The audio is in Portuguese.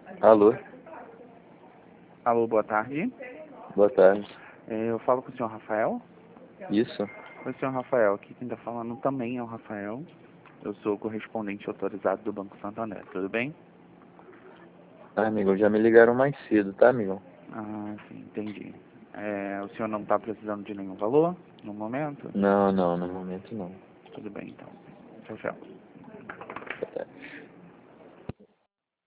Alô, Alô, boa tarde. boa tarde. Eu falo com o senhor Rafael. Isso? Oi, senhor Rafael. Aqui quem está falando também é o Rafael. Eu sou o correspondente autorizado do Banco Santander. Tudo bem? Ah, amigo, já me ligaram mais cedo, tá, amigo? Ah, sim, entendi. O senhor não está precisando de nenhum valor no momento? Não, no momento não. Tudo bem, então. Tchau, tchau.